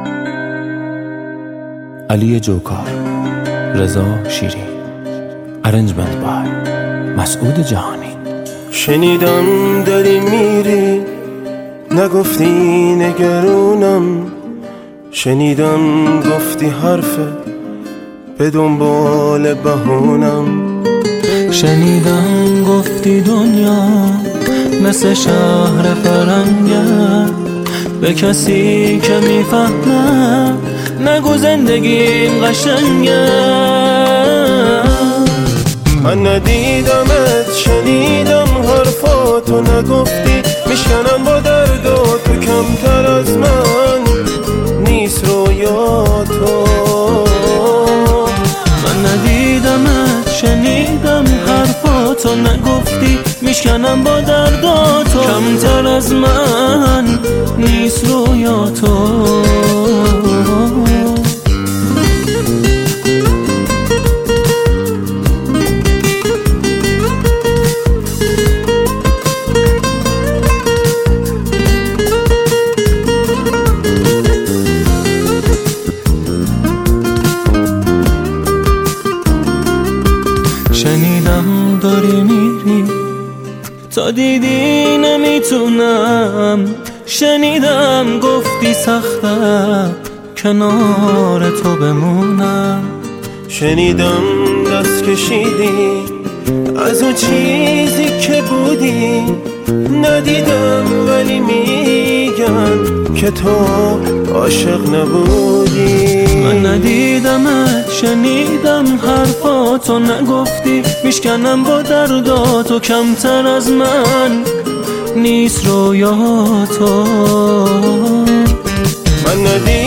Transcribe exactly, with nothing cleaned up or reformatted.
علی جوکار، رضا شیری، ارنجمنت بای مسعود جهانی. شنیدم داری میری، نگفتی نگرونم. شنیدم گفتی حرفه به دنبال بهونم. شنیدم گفتی دنیا مثل شهر فرنگه، به کسی که میفهمه نگو زندگیم قشنگه. من ندیدمت، شنیدم حرفاتو، نگفتی میشکنم با درد و تو کمتر از من نیست رویاتو. من ندیدمت، شنیدم حرفاتو، نگفتی میشکنم با درداتو کمتر از من نیست رویاتو. شنیدم داری میری، تا دیدی نمیتونم. شنیدم گفتی سخته کنار تو بمونم. شنیدم دست کشیدی از اون چیزی که بودی. ندیدم ولی میگن که تو عاشق نبودی. من ندیدمت، شنیدم حرفاتو، نگفتی میشکنم با درداتو کمتر از من نیست رویاتو. من ندیدم